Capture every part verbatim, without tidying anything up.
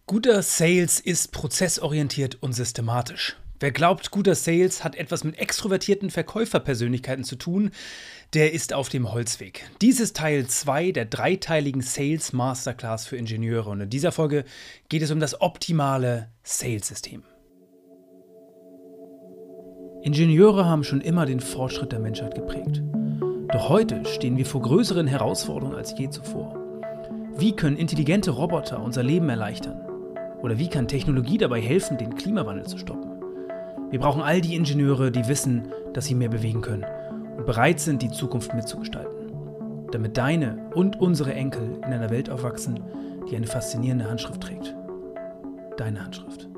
Guter Sales ist prozessorientiert und systematisch. Wer glaubt, guter Sales hat etwas mit extrovertierten Verkäuferpersönlichkeiten zu tun, der ist auf dem Holzweg. Dies ist Teil zwei der dreiteiligen Sales Masterclass für Ingenieure und in dieser Folge geht es um das optimale Sales-System. Ingenieure haben schon immer den Fortschritt der Menschheit geprägt. Doch heute stehen wir vor größeren Herausforderungen als je zuvor. Wie können intelligente Roboter unser Leben erleichtern? Oder wie kann Technologie dabei helfen, den Klimawandel zu stoppen? Wir brauchen all die Ingenieure, die wissen, dass sie mehr bewegen können und bereit sind, die Zukunft mitzugestalten. Damit deine und unsere Enkel in einer Welt aufwachsen, die eine faszinierende Handschrift trägt. Deine Handschrift.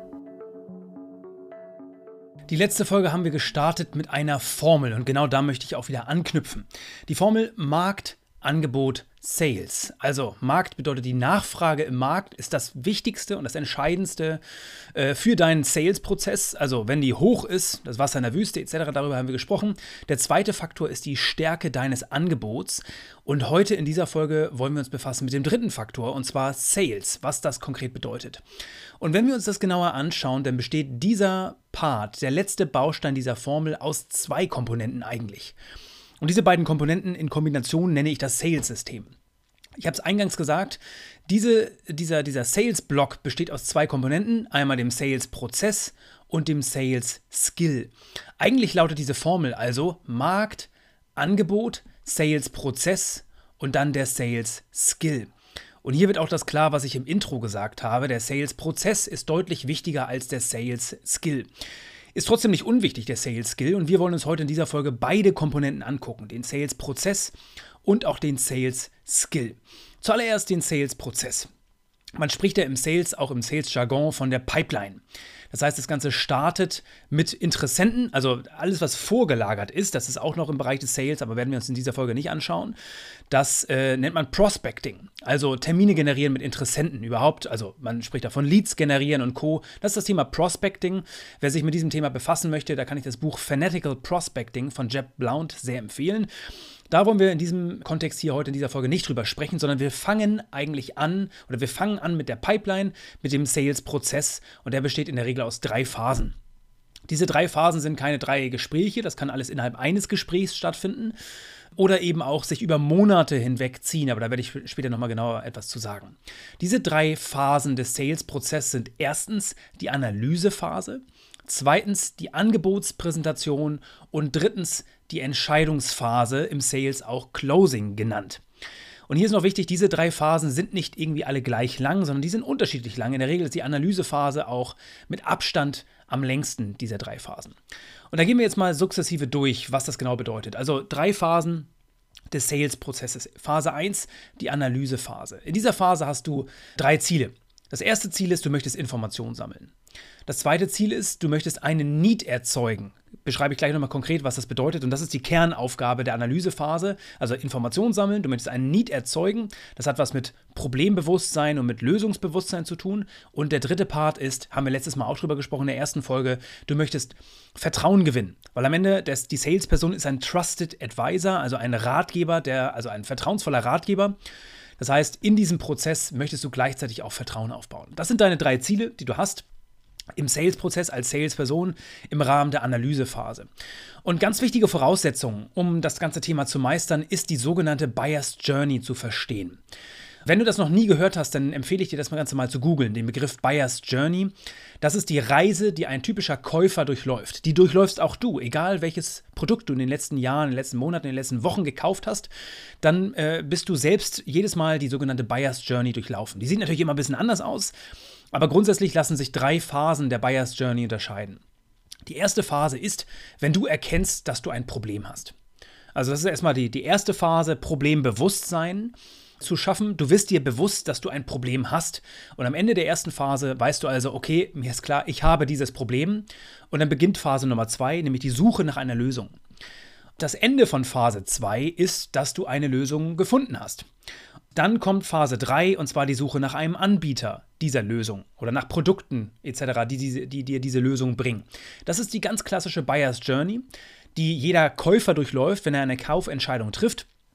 Die letzte Folge haben wir gestartet mit einer Formel und genau da möchte ich auch wieder anknüpfen. Die Formel Markt, Angebot, Sales. Also Markt bedeutet, die Nachfrage im Markt ist das Wichtigste und das Entscheidendste äh, für deinen Sales-Prozess. Also wenn die hoch ist, das Wasser in der Wüste et cetera, darüber haben wir gesprochen. Der zweite Faktor ist die Stärke deines Angebots. Und heute in dieser Folge wollen wir uns befassen mit dem dritten Faktor, und zwar Sales, was das konkret bedeutet. Und wenn wir uns das genauer anschauen, dann besteht dieser Part, der letzte Baustein dieser Formel, aus zwei Komponenten eigentlich. Und diese beiden Komponenten in Kombination nenne ich das Sales-System. Ich habe es eingangs gesagt, diese, dieser, dieser Sales-Block besteht aus zwei Komponenten, einmal dem Sales-Prozess und dem Sales-Skill. Eigentlich lautet diese Formel also Markt, Angebot, Sales-Prozess und dann der Sales-Skill. Und hier wird auch das klar, was ich im Intro gesagt habe, der Sales-Prozess ist deutlich wichtiger als der Sales-Skill. Ist trotzdem nicht unwichtig, der Sales-Skill, und wir wollen uns heute in dieser Folge beide Komponenten angucken, den Sales-Prozess und auch den Sales-Skill. Zuallererst den Sales-Prozess. Man spricht ja im Sales, auch im Sales-Jargon, von der Pipeline. Das heißt, das Ganze startet mit Interessenten, also alles, was vorgelagert ist, das ist auch noch im Bereich des Sales, aber werden wir uns in dieser Folge nicht anschauen. Das äh, nennt man Prospecting, also Termine generieren mit Interessenten überhaupt. Also man spricht davon Leads generieren und Co. Das ist das Thema Prospecting. Wer sich mit diesem Thema befassen möchte, da kann ich das Buch Fanatical Prospecting von Jeb Blount sehr empfehlen. Da wollen wir in diesem Kontext hier heute in dieser Folge nicht drüber sprechen, sondern wir fangen eigentlich an, oder wir fangen an mit der Pipeline, mit dem Sales-Prozess, und der besteht in der Regel aus drei Phasen. Diese drei Phasen sind keine drei Gespräche, das kann alles innerhalb eines Gesprächs stattfinden oder eben auch sich über Monate hinweg ziehen, aber da werde ich später nochmal genauer etwas zu sagen. Diese drei Phasen des Sales-Prozesses sind erstens die Analysephase, zweitens die Angebotspräsentation und drittens die Entscheidungsphase, im Sales auch Closing genannt. Und hier ist noch wichtig, diese drei Phasen sind nicht irgendwie alle gleich lang, sondern die sind unterschiedlich lang. In der Regel ist die Analysephase auch mit Abstand am längsten dieser drei Phasen. Und da gehen wir jetzt mal sukzessive durch, was das genau bedeutet. Also drei Phasen des Sales-Prozesses. Phase eins, die Analysephase. In dieser Phase hast du drei Ziele. Das erste Ziel ist, du möchtest Informationen sammeln. Das zweite Ziel ist, du möchtest einen Need erzeugen. Beschreibe ich gleich nochmal konkret, was das bedeutet. Und das ist die Kernaufgabe der Analysephase. Also Informationen sammeln, du möchtest einen Need erzeugen. Das hat was mit Problembewusstsein und mit Lösungsbewusstsein zu tun. Und der dritte Part ist, haben wir letztes Mal auch drüber gesprochen in der ersten Folge, du möchtest Vertrauen gewinnen. Weil am Ende, das, die Salesperson ist ein Trusted Advisor, also ein Ratgeber, der, also ein vertrauensvoller Ratgeber. Das heißt, in diesem Prozess möchtest du gleichzeitig auch Vertrauen aufbauen. Das sind deine drei Ziele, die du hast im Sales-Prozess als Salesperson im Rahmen der Analysephase. Und ganz wichtige Voraussetzung, um das ganze Thema zu meistern, ist die sogenannte Buyer's Journey zu verstehen. Wenn du das noch nie gehört hast, dann empfehle ich dir, das Ganze mal zu googeln, den Begriff Buyer's Journey. Das ist die Reise, die ein typischer Käufer durchläuft. Die durchläufst auch du, egal welches Produkt du in den letzten Jahren, in den letzten Monaten, in den letzten Wochen gekauft hast, dann äh, bist du selbst jedes Mal die sogenannte Buyer's Journey durchlaufen. Die sieht natürlich immer ein bisschen anders aus, aber grundsätzlich lassen sich drei Phasen der Buyer's Journey unterscheiden. Die erste Phase ist, wenn du erkennst, dass du ein Problem hast. Also das ist erstmal die, die erste Phase, Problembewusstsein zu schaffen. Du wirst dir bewusst, dass du ein Problem hast. Und am Ende der ersten Phase weißt du also, okay, mir ist klar, ich habe dieses Problem. Und dann beginnt Phase Nummer zwei, nämlich die Suche nach einer Lösung. Das Ende von Phase zwei ist, dass du eine Lösung gefunden hast. Dann kommt Phase drei, und zwar die Suche nach einem Anbieter dieser Lösung oder nach Produkten et cetera, die, die, die dir diese Lösung bringen. Das ist die ganz klassische Buyer's Journey, die jeder Käufer durchläuft, wenn er eine Kaufentscheidung trifft.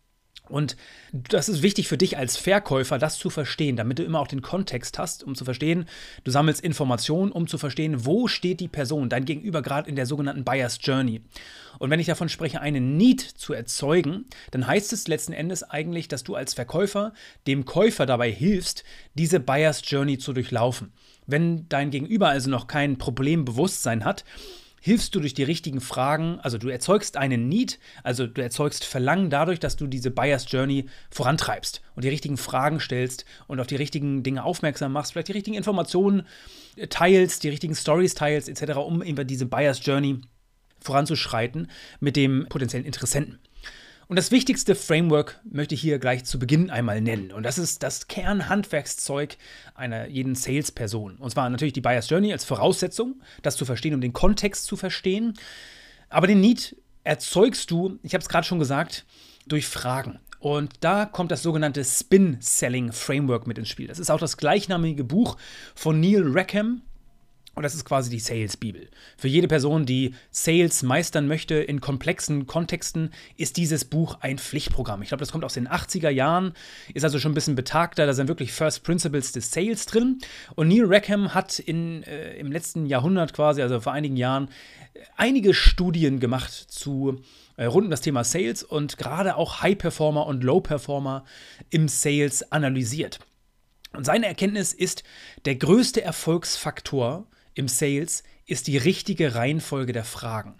Und das ist wichtig für dich als Verkäufer, das zu verstehen, damit du immer auch den Kontext hast, um zu verstehen, du sammelst Informationen, um zu verstehen, wo steht die Person, dein Gegenüber gerade in der sogenannten Buyer's Journey. Und wenn ich davon spreche, eine Need zu erzeugen, dann heißt es letzten Endes eigentlich, dass du als Verkäufer dem Käufer dabei hilfst, diese Buyer's Journey zu durchlaufen. Wenn dein Gegenüber also noch kein Problembewusstsein hat, hilfst du durch die richtigen Fragen, also du erzeugst einen Need, also du erzeugst Verlangen dadurch, dass du diese Buyer's Journey vorantreibst und die richtigen Fragen stellst und auf die richtigen Dinge aufmerksam machst, vielleicht die richtigen Informationen teilst, die richtigen Stories teilst et cetera, um über diese Buyer's Journey voranzuschreiten mit dem potenziellen Interessenten. Und das wichtigste Framework möchte ich hier gleich zu Beginn einmal nennen. Und das ist das Kernhandwerkszeug einer jeden Salesperson. Und zwar natürlich die Buyer's Journey als Voraussetzung, das zu verstehen, um den Kontext zu verstehen. Aber den Need erzeugst du, ich habe es gerade schon gesagt, durch Fragen. Und da kommt das sogenannte Spin-Selling-Framework mit ins Spiel. Das ist auch das gleichnamige Buch von Neil Rackham. Und das ist quasi die Sales-Bibel. Für jede Person, die Sales meistern möchte in komplexen Kontexten, ist dieses Buch ein Pflichtprogramm. Ich glaube, das kommt aus den achtziger Jahren, ist also schon ein bisschen betagter. Da sind wirklich First Principles des Sales drin. Und Neil Rackham hat in, äh, im letzten Jahrhundert quasi, also vor einigen Jahren, einige Studien gemacht zu äh, rund um das Thema Sales und gerade auch High-Performer und Low-Performer im Sales analysiert. Und seine Erkenntnis ist, der größte Erfolgsfaktor im Sales ist die richtige Reihenfolge der Fragen.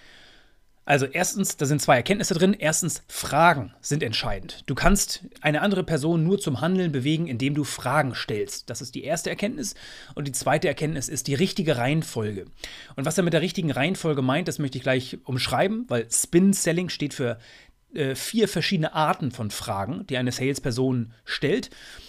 Also erstens, da sind zwei Erkenntnisse drin. Erstens, Fragen sind entscheidend. Du kannst eine andere Person nur zum Handeln bewegen, indem du Fragen stellst. Das ist die erste Erkenntnis. Und die zweite Erkenntnis ist die richtige Reihenfolge. Und was er mit der richtigen Reihenfolge meint, das möchte ich gleich umschreiben, weil Spin-Selling steht für äh, vier verschiedene Arten von Fragen, die eine Salesperson stellt.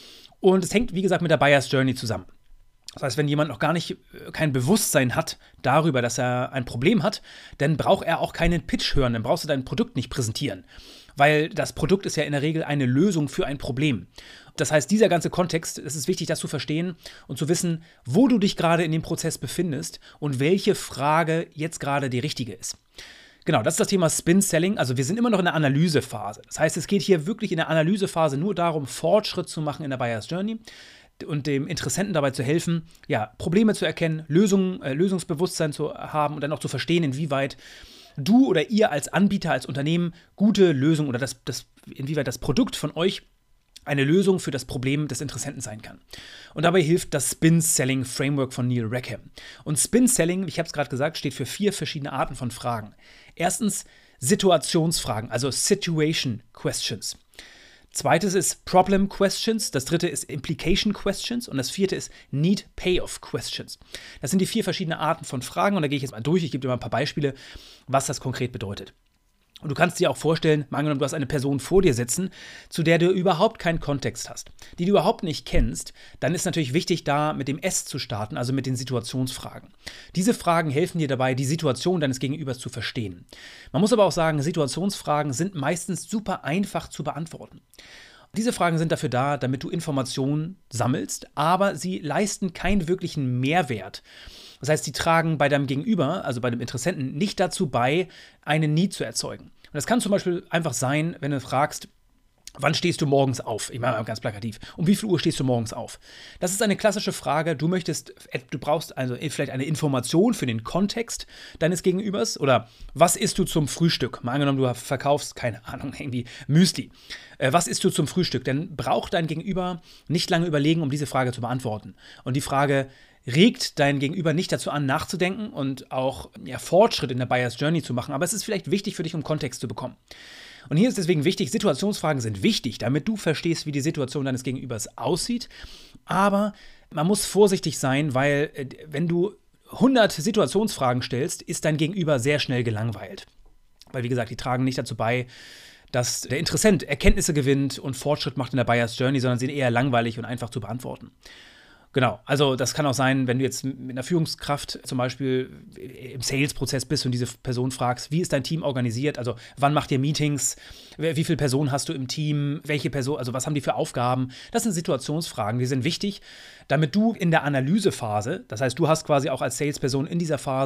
Und es hängt, wie gesagt, mit der Buyer's Journey zusammen. Das heißt, wenn jemand noch gar nicht kein Bewusstsein hat darüber, dass er ein Problem hat, dann braucht er auch keinen Pitch hören, dann brauchst du dein Produkt nicht präsentieren. Weil das Produkt ist ja in der Regel eine Lösung für ein Problem. Das heißt, dieser ganze Kontext, es ist wichtig, das zu verstehen und zu wissen, wo du dich gerade in dem Prozess befindest und welche Frage jetzt gerade die richtige ist. Genau, das ist das Thema Spin-Selling. Also wir sind immer noch in der Analysephase. Das heißt, es geht hier wirklich in der Analysephase nur darum, Fortschritt zu machen in der Buyer's Journey und dem Interessenten dabei zu helfen, ja, Probleme zu erkennen, Lösungen, äh, Lösungsbewusstsein zu haben und dann auch zu verstehen, inwieweit du oder ihr als Anbieter, als Unternehmen gute Lösungen oder das, das, inwieweit das Produkt von euch eine Lösung für das Problem des Interessenten sein kann. Und dabei hilft das Spin-Selling-Framework von Neil Rackham. Und Spin-Selling, ich habe es gerade gesagt, steht für vier verschiedene Arten von Fragen. Erstens Situationsfragen, also Situation Questions. Zweites ist Problem Questions, das dritte ist Implication Questions und das vierte ist Need Payoff Questions. Das sind die vier verschiedene Arten von Fragen und da gehe ich jetzt mal durch. Ich gebe dir mal ein paar Beispiele, was das konkret bedeutet. Und du kannst dir auch vorstellen, mal angenommen, du hast eine Person vor dir sitzen, zu der du überhaupt keinen Kontext hast, die du überhaupt nicht kennst, dann ist natürlich wichtig, da mit dem S zu starten, also mit den Situationsfragen. Diese Fragen helfen dir dabei, die Situation deines Gegenübers zu verstehen. Man muss aber auch sagen, Situationsfragen sind meistens super einfach zu beantworten. Diese Fragen sind dafür da, damit du Informationen sammelst, aber sie leisten keinen wirklichen Mehrwert. Das heißt, sie tragen bei deinem Gegenüber, also bei dem Interessenten, nicht dazu bei, einen Need zu erzeugen. Und das kann zum Beispiel einfach sein, wenn du fragst, wann stehst du morgens auf? Ich mache mal ganz plakativ. Um wie viel Uhr stehst du morgens auf? Das ist eine klassische Frage. Du möchtest, du brauchst also vielleicht eine Information für den Kontext deines Gegenübers. Oder was isst du zum Frühstück? Mal angenommen, du verkaufst, keine Ahnung, irgendwie Müsli. Äh, was isst du zum Frühstück? Dann braucht dein Gegenüber nicht lange überlegen, um diese Frage zu beantworten. Und die Frage regt dein Gegenüber nicht dazu an, nachzudenken und auch ja, Fortschritt in der Buyer's Journey zu machen. Aber es ist vielleicht wichtig für dich, um Kontext zu bekommen. Und hier ist deswegen wichtig, Situationsfragen sind wichtig, damit du verstehst, wie die Situation deines Gegenübers aussieht. Aber man muss vorsichtig sein, weil äh, wenn du hundert Situationsfragen stellst, ist dein Gegenüber sehr schnell gelangweilt. Weil, wie gesagt, die tragen nicht dazu bei, dass der Interessent Erkenntnisse gewinnt und Fortschritt macht in der Buyer's Journey, sondern sind eher langweilig und einfach zu beantworten. Genau, also das kann auch sein, wenn du jetzt mit einer Führungskraft zum Beispiel im Sales-Prozess bist und diese Person fragst, wie ist dein Team organisiert, also wann macht ihr Meetings, wie viele Personen hast du im Team, welche Person, also was haben die für Aufgaben, das sind Situationsfragen, die sind wichtig, damit du in der Analysephase, das heißt, du hast quasi auch als Salesperson in dieser Phase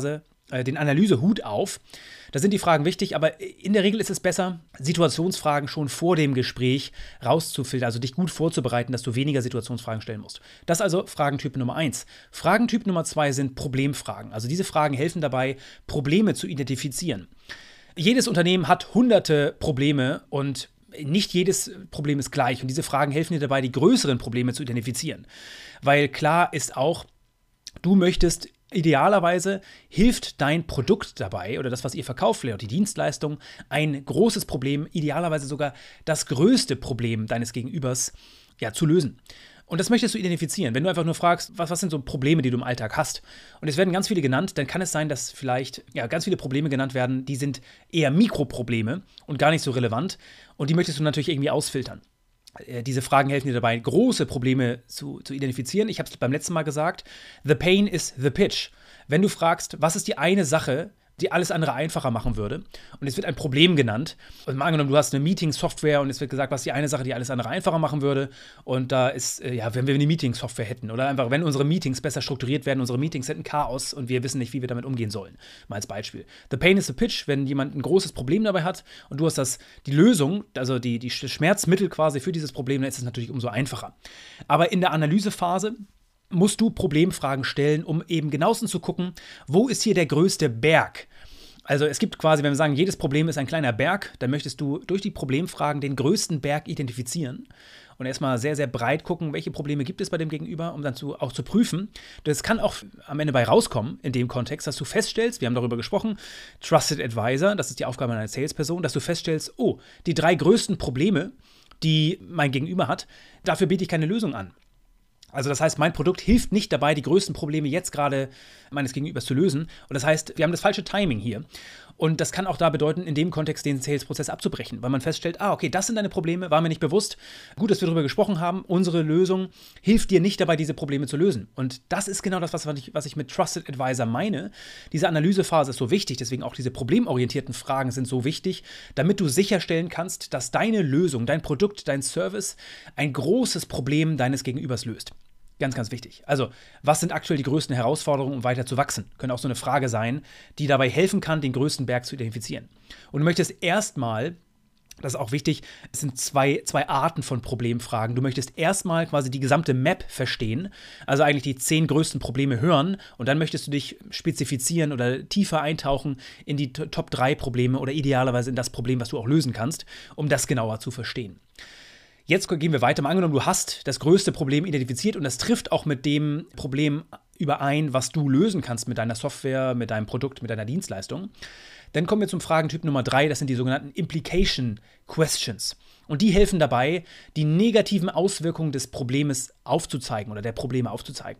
äh, den Analysehut auf. Da sind die Fragen wichtig, aber in der Regel ist es besser, Situationsfragen schon vor dem Gespräch rauszufiltern, also dich gut vorzubereiten, dass du weniger Situationsfragen stellen musst. Das ist also Fragentyp Nummer eins. Fragentyp Nummer zwei sind Problemfragen. Also diese Fragen helfen dabei, Probleme zu identifizieren. Jedes Unternehmen hat hunderte Probleme und nicht jedes Problem ist gleich. Und diese Fragen helfen dir dabei, die größeren Probleme zu identifizieren. Weil klar ist auch, du möchtest idealerweise hilft dein Produkt dabei oder das, was ihr verkauft, vielleicht auch die Dienstleistung, ein großes Problem, idealerweise sogar das größte Problem deines Gegenübers ja, zu lösen. Und das möchtest du identifizieren. Wenn du einfach nur fragst, was, was sind so Probleme, die du im Alltag hast? Und es werden ganz viele genannt, dann kann es sein, dass vielleicht ja, ganz viele Probleme genannt werden, die sind eher Mikroprobleme und gar nicht so relevant. Und die möchtest du natürlich irgendwie ausfiltern. Diese Fragen helfen dir dabei, große Probleme zu, zu identifizieren. Ich habe es beim letzten Mal gesagt, the pain is the pitch. Wenn du fragst, was ist die eine Sache, die alles andere einfacher machen würde, und es wird ein Problem genannt, und mal angenommen, du hast eine Meeting-Software und es wird gesagt, was ist die eine Sache, die alles andere einfacher machen würde, und da ist, äh, ja, wenn wir eine Meeting-Software hätten, oder einfach, wenn unsere Meetings besser strukturiert werden, unsere Meetings hätten Chaos und wir wissen nicht, wie wir damit umgehen sollen. Mal als Beispiel. The pain is the pitch, wenn jemand ein großes Problem dabei hat und du hast das, die Lösung, also die, die Schmerzmittel quasi für dieses Problem, dann ist es natürlich umso einfacher. Aber in der Analysephase musst du Problemfragen stellen, um eben genauestens zu gucken, wo ist hier der größte Berg? Also es gibt quasi, wenn wir sagen, jedes Problem ist ein kleiner Berg, dann möchtest du durch die Problemfragen den größten Berg identifizieren und erstmal sehr, sehr breit gucken, welche Probleme gibt es bei dem Gegenüber, um dann zu, auch zu prüfen. Das kann auch am Ende bei rauskommen, in dem Kontext, dass du feststellst, wir haben darüber gesprochen, Trusted Advisor, das ist die Aufgabe einer Salesperson, dass du feststellst, oh, die drei größten Probleme, die mein Gegenüber hat, dafür biete ich keine Lösung an. Also das heißt, mein Produkt hilft nicht dabei, die größten Probleme jetzt gerade meines Gegenübers zu lösen. Und das heißt, wir haben das falsche Timing hier. Und das kann auch da bedeuten, in dem Kontext den Sales-Prozess abzubrechen, weil man feststellt, ah, okay, das sind deine Probleme, war mir nicht bewusst. Gut, dass wir darüber gesprochen haben. Unsere Lösung hilft dir nicht dabei, diese Probleme zu lösen. Und das ist genau das, was ich, was ich mit Trusted Advisor meine. Diese Analysephase ist so wichtig, deswegen auch diese problemorientierten Fragen sind so wichtig, damit du sicherstellen kannst, dass deine Lösung, dein Produkt, dein Service ein großes Problem deines Gegenübers löst. Ganz, ganz wichtig. Also, was sind aktuell die größten Herausforderungen, um weiter zu wachsen? Könnte auch so eine Frage sein, die dabei helfen kann, den größten Berg zu identifizieren. Und du möchtest erstmal, das ist auch wichtig, es sind zwei, zwei Arten von Problemfragen. Du möchtest erstmal quasi die gesamte Map verstehen, also eigentlich die zehn größten Probleme hören und dann möchtest du dich spezifizieren oder tiefer eintauchen in die Top drei Probleme oder idealerweise in das Problem, was du auch lösen kannst, um das genauer zu verstehen. Jetzt gehen wir weiter. Mal angenommen, du hast das größte Problem identifiziert und das trifft auch mit dem Problem überein, was du lösen kannst mit deiner Software, mit deinem Produkt, mit deiner Dienstleistung. Dann kommen wir zum Fragentyp Nummer drei, das sind die sogenannten Implication Questions. Und die helfen dabei, die negativen Auswirkungen des Problems aufzuzeigen oder der Probleme aufzuzeigen.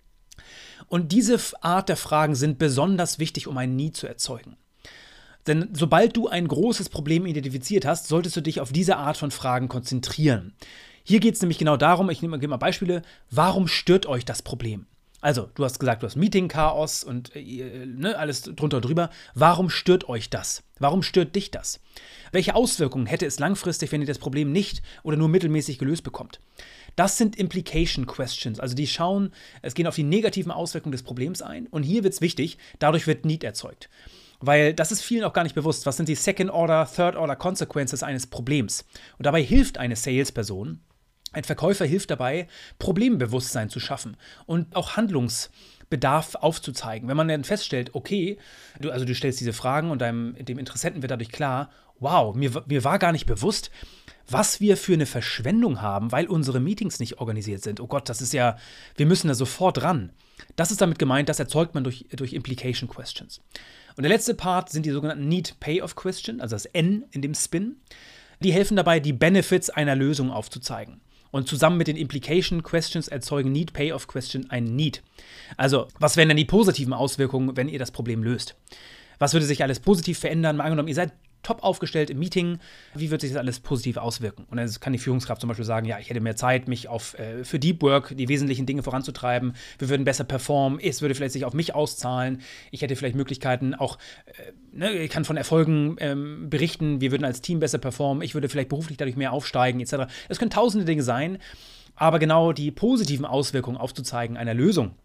Und diese Art der Fragen sind besonders wichtig, um ein Need zu erzeugen. Denn sobald du ein großes Problem identifiziert hast, solltest du dich auf diese Art von Fragen konzentrieren. Hier geht es nämlich genau darum, ich nehme mal Beispiele, warum stört euch das Problem? Also, du hast gesagt, du hast Meeting-Chaos und äh, ne, alles drunter und drüber. Warum stört euch das? Warum stört dich das? Welche Auswirkungen hätte es langfristig, wenn ihr das Problem nicht oder nur mittelmäßig gelöst bekommt? Das sind Implication Questions, also die schauen, es gehen auf die negativen Auswirkungen des Problems ein und hier wird es wichtig, dadurch wird Need erzeugt. Weil das ist vielen auch gar nicht bewusst. Was sind die Second-Order, Third-Order Consequences eines Problems? Und dabei hilft eine Salesperson, ein Verkäufer hilft dabei, Problembewusstsein zu schaffen und auch Handlungsbedarf aufzuzeigen. Wenn man dann feststellt, okay, du, also du stellst diese Fragen und deinem, dem Interessenten wird dadurch klar, wow, mir, mir war gar nicht bewusst, was wir für eine Verschwendung haben, weil unsere Meetings nicht organisiert sind. Oh Gott, das ist ja, wir müssen da sofort ran. Das ist damit gemeint, das erzeugt man durch, durch Implication Questions. Und der letzte Part sind die sogenannten Need-Payoff Question, also das N in dem Spin. Die helfen dabei, die Benefits einer Lösung aufzuzeigen. Und zusammen mit den Implication Questions erzeugen Need-Payoff Question ein Need. Also, was wären denn die positiven Auswirkungen, wenn ihr das Problem löst? Was würde sich alles positiv verändern? Mal angenommen, ihr seid top aufgestellt im Meeting, wie wird sich das alles positiv auswirken? Und dann kann die Führungskraft zum Beispiel sagen, ja, ich hätte mehr Zeit, mich auf, äh, für Deep Work, die wesentlichen Dinge voranzutreiben, wir würden besser performen, es würde vielleicht sich auf mich auszahlen, ich hätte vielleicht Möglichkeiten, auch, äh, ne, ich kann von Erfolgen ähm, berichten, wir würden als Team besser performen, ich würde vielleicht beruflich dadurch mehr aufsteigen, et cetera. Das können tausende Dinge sein, aber genau die positiven Auswirkungen aufzuzeigen einer Lösung,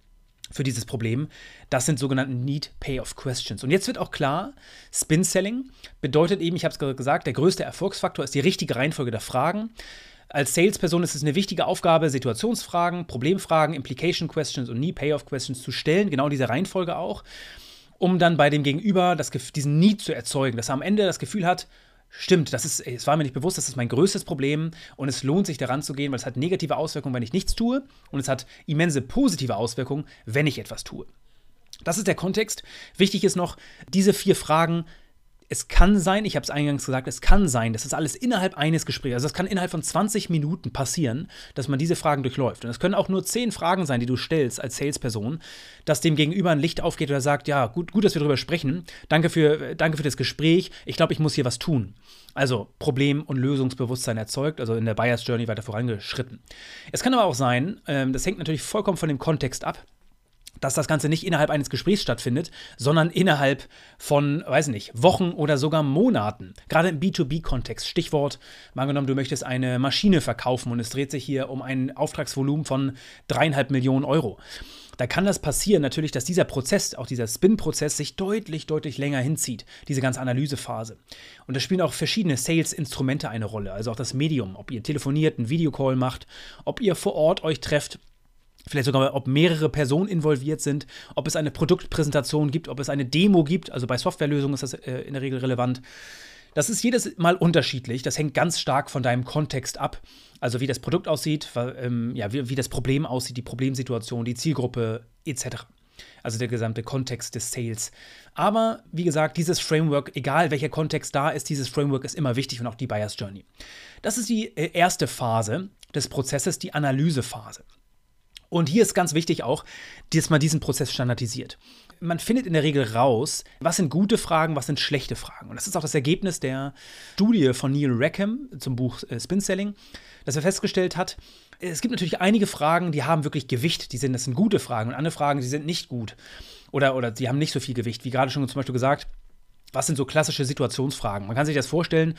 für dieses Problem. Das sind sogenannte Need-Payoff-Questions. Und jetzt wird auch klar, Spin-Selling bedeutet eben, ich habe es gesagt, der größte Erfolgsfaktor ist die richtige Reihenfolge der Fragen. Als Salesperson ist es eine wichtige Aufgabe, Situationsfragen, Problemfragen, Implication-Questions und Need-Payoff-Questions zu stellen, genau diese Reihenfolge auch, um dann bei dem Gegenüber das, diesen Need zu erzeugen, dass er am Ende das Gefühl hat, stimmt, das ist, es war mir nicht bewusst, das ist mein größtes Problem und es lohnt sich daran zu gehen, weil es hat negative Auswirkungen, wenn ich nichts tue und es hat immense positive Auswirkungen, wenn ich etwas tue. Das ist der Kontext. Wichtig ist noch, diese vier Fragen, es kann sein, ich habe es eingangs gesagt, es kann sein, das ist alles innerhalb eines Gesprächs, also es kann innerhalb von zwanzig Minuten passieren, dass man diese Fragen durchläuft. Und es können auch nur zehn Fragen sein, die du stellst als Salesperson, dass dem Gegenüber ein Licht aufgeht oder sagt, ja, gut, gut, dass wir darüber sprechen, danke für, danke für das Gespräch, ich glaube, ich muss hier was tun. Also Problem- und Lösungsbewusstsein erzeugt, also in der Buyer's Journey weiter vorangeschritten. Es kann aber auch sein, ähm, das hängt natürlich vollkommen von dem Kontext ab, dass das Ganze nicht innerhalb eines Gesprächs stattfindet, sondern innerhalb von, weiß nicht, Wochen oder sogar Monaten. Gerade im B zwei B-Kontext. Stichwort, mal angenommen, du möchtest eine Maschine verkaufen und es dreht sich hier um ein Auftragsvolumen von dreieinhalb Millionen Euro. Da kann das passieren natürlich, dass dieser Prozess, auch dieser Spin-Prozess, sich deutlich, deutlich länger hinzieht, diese ganze Analysephase. Und da spielen auch verschiedene Sales-Instrumente eine Rolle, also auch das Medium, ob ihr telefoniert, einen Videocall macht, ob ihr vor Ort euch trefft, vielleicht sogar, ob mehrere Personen involviert sind, ob es eine Produktpräsentation gibt, ob es eine Demo gibt, also bei Softwarelösungen ist das äh, in der Regel relevant. Das ist jedes Mal unterschiedlich, das hängt ganz stark von deinem Kontext ab, also wie das Produkt aussieht, ähm, ja, wie, wie das Problem aussieht, die Problemsituation, die Zielgruppe et cetera. Also der gesamte Kontext des Sales. Aber wie gesagt, dieses Framework, egal welcher Kontext da ist, dieses Framework ist immer wichtig und auch die Buyer's Journey. Das ist die äh, erste Phase des Prozesses, die Analysephase. Und hier ist ganz wichtig auch, dass man diesen Prozess standardisiert. Man findet in der Regel raus, was sind gute Fragen, was sind schlechte Fragen. Und das ist auch das Ergebnis der Studie von Neil Rackham zum Buch Spin Selling, dass er festgestellt hat, es gibt natürlich einige Fragen, die haben wirklich Gewicht, die sind, das sind gute Fragen und andere Fragen, die sind nicht gut. Oder, oder die haben nicht so viel Gewicht, wie gerade schon zum Beispiel gesagt. Was sind so klassische Situationsfragen? Man kann sich das vorstellen,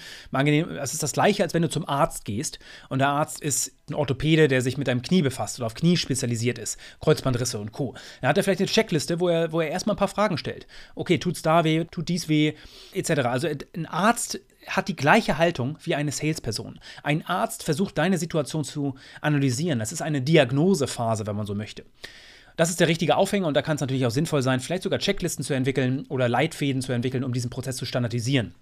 es ist das Gleiche, als wenn du zum Arzt gehst und der Arzt ist ein Orthopäde, der sich mit deinem Knie befasst oder auf Knie spezialisiert ist, Kreuzbandrisse und Co. Dann hat er vielleicht eine Checkliste, wo er, wo er erstmal ein paar Fragen stellt. Okay, tut's da weh, tut dies weh, et cetera. Also ein Arzt hat die gleiche Haltung wie eine Salesperson. Ein Arzt versucht, deine Situation zu analysieren. Das ist eine Diagnosephase, wenn man so möchte. Das ist der richtige Aufhänger und da kann es natürlich auch sinnvoll sein, vielleicht sogar Checklisten zu entwickeln oder Leitfäden zu entwickeln, um diesen Prozess zu standardisieren.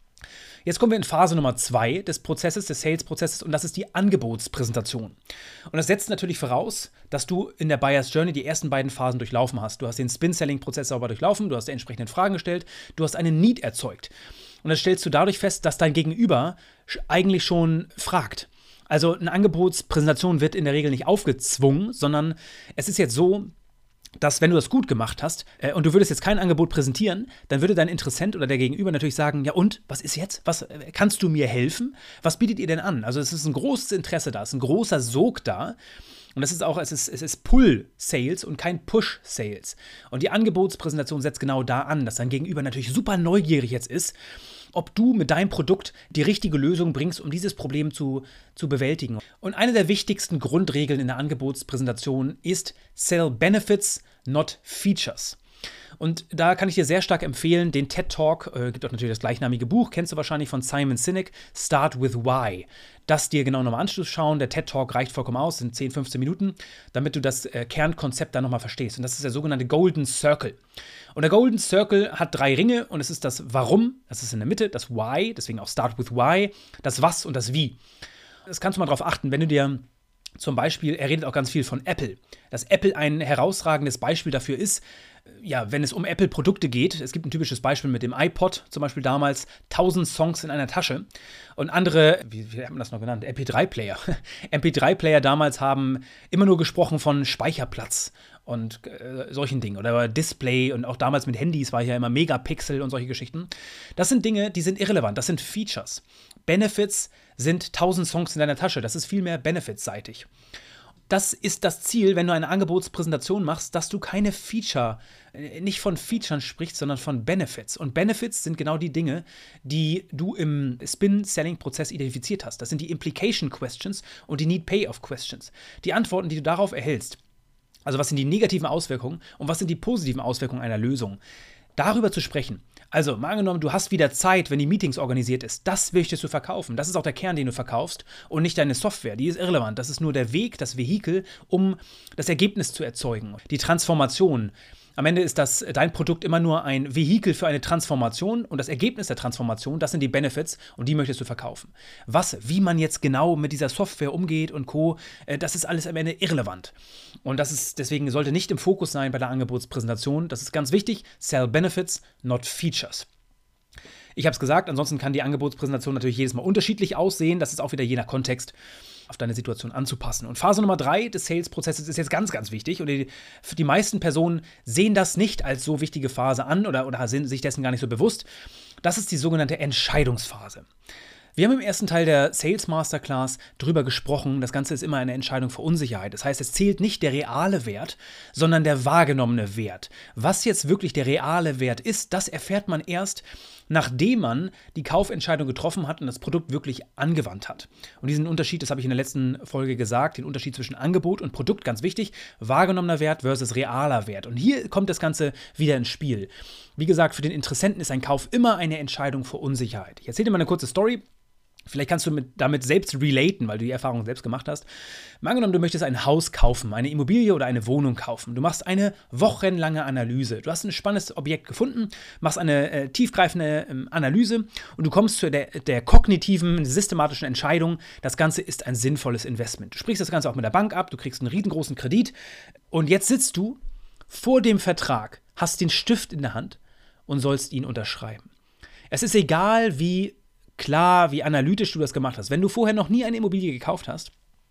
Jetzt kommen wir in Phase Nummer zwei des Prozesses, des Sales-Prozesses und das ist die Angebotspräsentation. Und das setzt natürlich voraus, dass du in der Buyer's Journey die ersten beiden Phasen durchlaufen hast. Du hast den Spin-Selling-Prozess sauber durchlaufen, du hast die entsprechenden Fragen gestellt, du hast einen Need erzeugt. Und das stellst du dadurch fest, dass dein Gegenüber eigentlich schon fragt. Also eine Angebotspräsentation wird in der Regel nicht aufgezwungen, sondern es ist jetzt so, dass wenn du das gut gemacht hast äh, und du würdest jetzt kein Angebot präsentieren, dann würde dein Interessent oder der Gegenüber natürlich sagen, ja und, was ist jetzt? Was, äh, kannst du mir helfen? Was bietet ihr denn an? Also es ist ein großes Interesse da, es ist ein großer Sog da. Und das ist auch, es ist, es ist Pull-Sales und kein Push-Sales. Und die Angebotspräsentation setzt genau da an, dass dein Gegenüber natürlich super neugierig jetzt ist, ob du mit deinem Produkt die richtige Lösung bringst, um dieses Problem zu, zu bewältigen. Und eine der wichtigsten Grundregeln in der Angebotspräsentation ist Sell Benefits, not Features. Und da kann ich dir sehr stark empfehlen, den TED Talk, äh, gibt auch natürlich das gleichnamige Buch, kennst du wahrscheinlich von Simon Sinek, Start with Why. Das dir genau nochmal anzuschauen, der TED Talk reicht vollkommen aus, sind zehn, fünfzehn Minuten, damit du das äh, Kernkonzept dann nochmal verstehst. Und das ist der sogenannte Golden Circle. Und der Golden Circle hat drei Ringe und es ist das Warum, das ist in der Mitte, das Why, deswegen auch Start with Why, das Was und das Wie. Das kannst du mal drauf achten, wenn du dir zum Beispiel, er redet auch ganz viel von Apple, dass Apple ein herausragendes Beispiel dafür ist, ja, wenn es um Apple-Produkte geht. Es gibt ein typisches Beispiel mit dem iPod, zum Beispiel damals tausend Songs in einer Tasche und andere, wie, wie hat man das noch genannt, M P drei Player. M P drei Player damals haben immer nur gesprochen von Speicherplatz und äh, solchen Dingen oder Display und auch damals mit Handys war ja immer Megapixel und solche Geschichten. Das sind Dinge, die sind irrelevant, das sind Features. Benefits sind tausend Songs in deiner Tasche, das ist viel mehr Benefits-seitig. Das ist das Ziel, wenn du eine Angebotspräsentation machst, dass du keine Feature, nicht von Features sprichst, sondern von Benefits. Und Benefits sind genau die Dinge, die du im Spin-Selling-Prozess identifiziert hast. Das sind die Implication Questions und die Need-Payoff Questions. Die Antworten, die du darauf erhältst, Also was sind die negativen Auswirkungen und was sind die positiven Auswirkungen einer Lösung? Darüber zu sprechen. Also, mal angenommen, du hast wieder Zeit, wenn die Meetings organisiert ist. Das möchtest du verkaufen. Das ist auch der Kern, den du verkaufst und nicht deine Software. Die ist irrelevant. Das ist nur der Weg, das Vehikel, um das Ergebnis zu erzeugen. Die Transformation. Am Ende ist das dein Produkt immer nur ein Vehikel für eine Transformation und das Ergebnis der Transformation, das sind die Benefits und die möchtest du verkaufen. Was, wie man jetzt genau mit dieser Software umgeht und Co., das ist alles am Ende irrelevant. Und das ist deswegen sollte nicht im Fokus sein bei der Angebotspräsentation. Das ist ganz wichtig. Sell Benefits, not Features. Ich habe es gesagt, ansonsten kann die Angebotspräsentation natürlich jedes Mal unterschiedlich aussehen. Das ist auch wieder je nach Kontext auf deine Situation anzupassen. Und Phase Nummer drei des Sales-Prozesses ist jetzt ganz, ganz wichtig. Und die, die meisten Personen sehen das nicht als so wichtige Phase an oder, oder sind sich dessen gar nicht so bewusst. Das ist die sogenannte Entscheidungsphase. Wir haben im ersten Teil der Sales Masterclass drüber gesprochen, das Ganze ist immer eine Entscheidung für Unsicherheit. Das heißt, es zählt nicht der reale Wert, sondern der wahrgenommene Wert. Was jetzt wirklich der reale Wert ist, das erfährt man erst, nachdem man die Kaufentscheidung getroffen hat und das Produkt wirklich angewandt hat. Und diesen Unterschied, das habe ich in der letzten Folge gesagt, den Unterschied zwischen Angebot und Produkt, ganz wichtig, wahrgenommener Wert versus realer Wert. Und hier kommt das Ganze wieder ins Spiel. Wie gesagt, für den Interessenten ist ein Kauf immer eine Entscheidung für Unsicherheit. Ich erzähle dir mal eine kurze Story. Vielleicht kannst du mit, damit selbst relaten, weil du die Erfahrung selbst gemacht hast. Mal angenommen, du möchtest ein Haus kaufen, eine Immobilie oder eine Wohnung kaufen. Du machst eine wochenlange Analyse. Du hast ein spannendes Objekt gefunden, machst eine äh, tiefgreifende ähm, Analyse und du kommst zu der, der kognitiven, systematischen Entscheidung, das Ganze ist ein sinnvolles Investment. Du sprichst das Ganze auch mit der Bank ab, du kriegst einen riesengroßen Kredit und jetzt sitzt du vor dem Vertrag, hast den Stift in der Hand und sollst ihn unterschreiben. Es ist egal, wie klar, wie analytisch du das gemacht hast. Wenn du vorher noch nie eine Immobilie gekauft hast,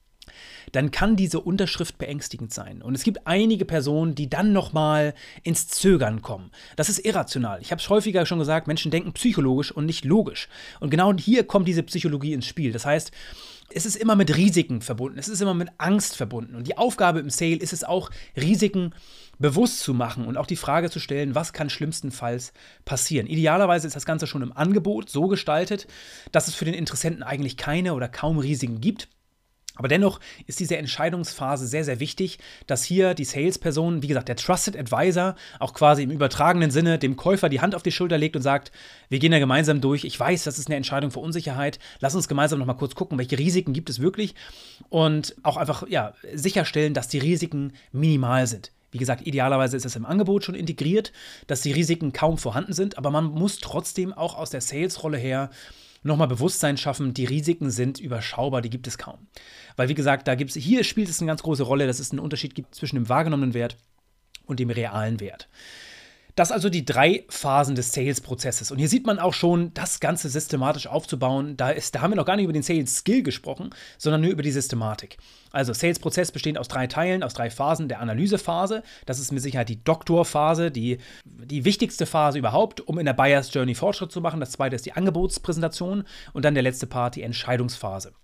dann kann diese Unterschrift beängstigend sein. Und es gibt einige Personen, die dann nochmal ins Zögern kommen. Das ist irrational. Ich habe es häufiger schon gesagt, Menschen denken psychologisch und nicht logisch. Und genau hier kommt diese Psychologie ins Spiel. Das heißt, es ist immer mit Risiken verbunden, es ist immer mit Angst verbunden. Und die Aufgabe im Sale ist es auch, Risiken bewusst zu machen und auch die Frage zu stellen, was kann schlimmstenfalls passieren. Idealerweise ist das Ganze schon im Angebot so gestaltet, dass es für den Interessenten eigentlich keine oder kaum Risiken gibt. Aber dennoch ist diese Entscheidungsphase sehr, sehr wichtig, dass hier die Salesperson, wie gesagt, der Trusted Advisor, auch quasi im übertragenen Sinne dem Käufer die Hand auf die Schulter legt und sagt, wir gehen da gemeinsam durch, ich weiß, das ist eine Entscheidung für Unsicherheit, lass uns gemeinsam nochmal kurz gucken, welche Risiken gibt es wirklich und auch einfach ja, sicherstellen, dass die Risiken minimal sind. Wie gesagt, idealerweise ist es im Angebot schon integriert, dass die Risiken kaum vorhanden sind, aber man muss trotzdem auch aus der Sales-Rolle her nochmal Bewusstsein schaffen, die Risiken sind überschaubar, die gibt es kaum. Weil wie gesagt, da gibt's, hier spielt es eine ganz große Rolle, dass es einen Unterschied gibt zwischen dem wahrgenommenen Wert und dem realen Wert. Das also die drei Phasen des Sales-Prozesses. Und hier sieht man auch schon, das Ganze systematisch aufzubauen. Da, ist, da haben wir noch gar nicht über den Sales-Skill gesprochen, sondern nur über die Systematik. Also Sales-Prozess besteht aus drei Teilen, aus drei Phasen. Der Analysephase, das ist mit Sicherheit die Doktorphase, die, die wichtigste Phase überhaupt, um in der Buyer's Journey Fortschritt zu machen. Das zweite ist die Angebotspräsentation und dann der letzte Part, die Entscheidungsphase.